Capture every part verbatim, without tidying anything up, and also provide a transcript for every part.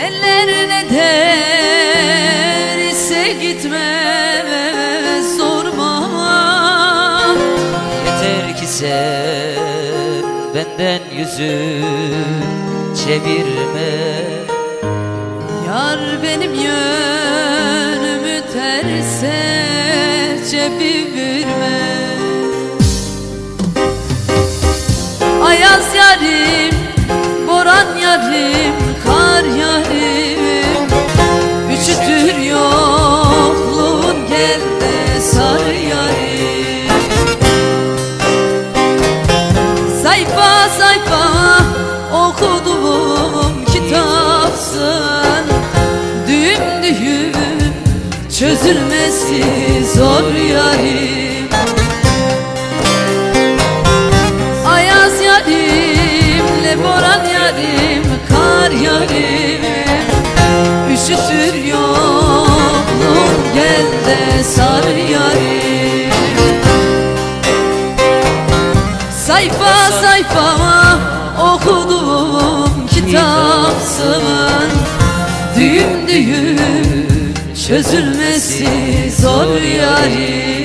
Eller ne derse gitme, sorma. Yeter ki sen benden yüzü çevirme. Yar benim yönümü terse çevirme. Ayaz yarim, boran yarim, kar yarim, üşütür yokluğun, gel de sar yarim. Sayfa sayfa okuduğum kitapsın, düğüm düğüm çözülmesi zor yarim. Ayaz yarimle boran yarim, kar yarim, üşütür yokluğun, gel de sar yarim. Sayfa sayfa okuduğum kitapsın, düğüm düğüm çözülmesi zor yarim.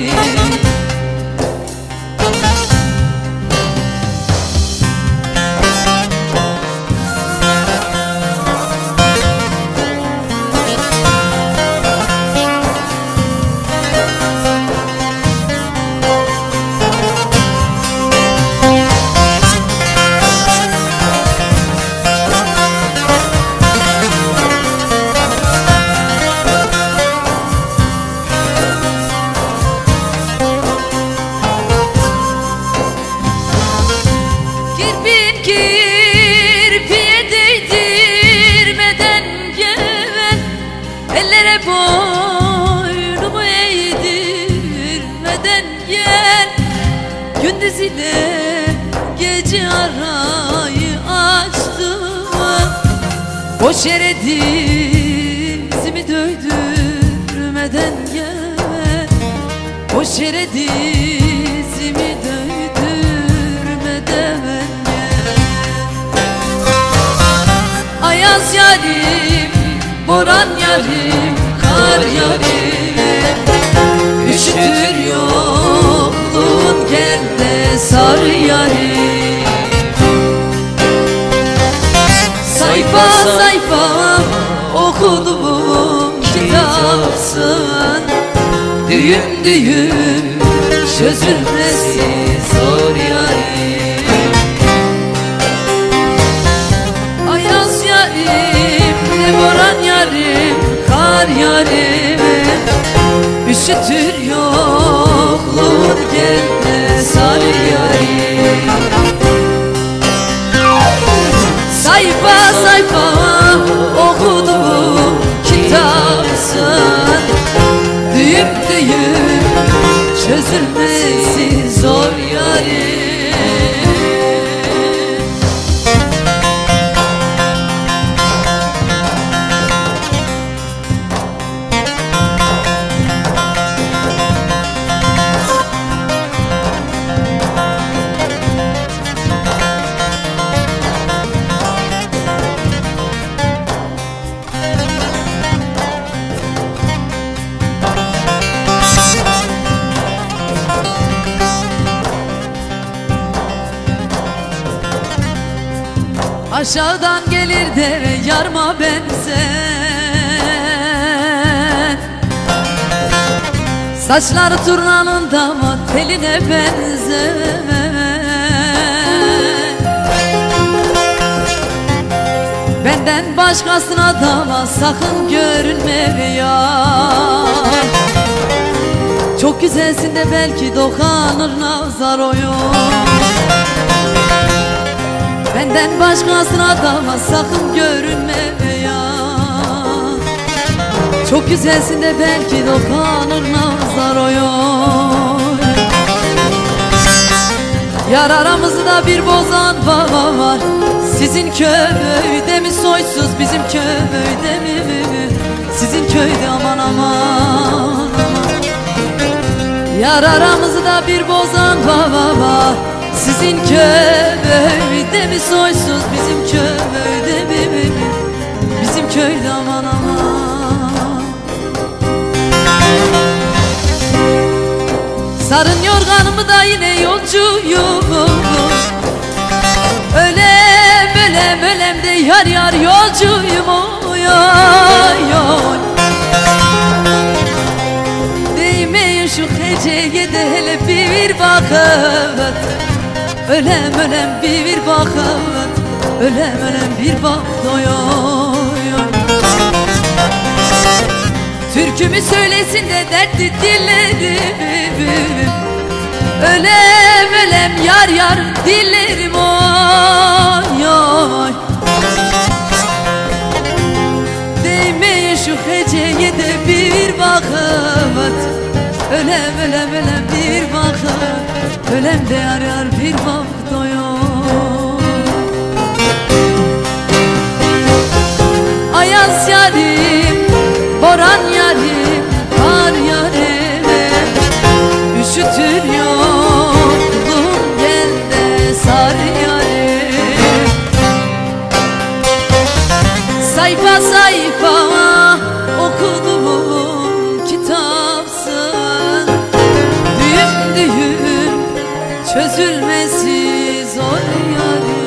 Kirpiye değdirmeden gel, ellere boynumu eğdirmeden gel. Gündüz ile gece arayı açtım, boş yere dizimi döydürmeden gel. Boş yere dizimi döydürmeden gel. Ayaz yarim, boran yarim, kar yarim, üşütür yokluğun, gel de sar yarim. Sayfa sayfa okuduğum kitapsın, düğüm düğüm çözülmesi zor yarim. Ayaz yarim, ne boran yarim, kar yarim, üşütür yokluğun, gel de sar yarim. Sayfa sayfa okuduğum kitapsın, düğüm düğüm çözülmesi zor yarim. Aşağıdan gelir de yarma benzer, saçları turnanın damat teline benzer. Benden başkasına dava sakın görünme ya. Çok güzelsin de belki dokanır nazar oyun. Benden başkasına dava sakın görünme ya. Çok güzelsin de belki dokanır nazar oyun. Yar aramızda bir bozan baba var, sizin köyde mi soysuz, bizim köyde mi? Sizin köyde aman aman. Yar aramızda bir bozan baba var, sizin köyde mi soysuz, bizim köyde mi? Bizim köyde Sarın yorganımı da yine yolcuyum. Ölem ölem ölem de yar yar yolcuyum. Oy oy oy. Değmeyin şu heceye de hele bir bakın. Ölem ölem bir bakın. Ölem ölem bir bak. Oy oy oy. Türkümü söylesin de dertli dillerim. Ölem ölem yar yar dillerim. Oy oy. Değmeyin şu heceye de bir bakın. Ölem ölem ölem bir bakın. Ölem de yar yar bir bak. Oy oy. Ayaz yarim, boran yarim, kar yarim, üşütür yokluğum gel de sar yarim. Sayfa sayfa okuduğum kitapsın. Düğüm düğüm çözülmesi zor yarim.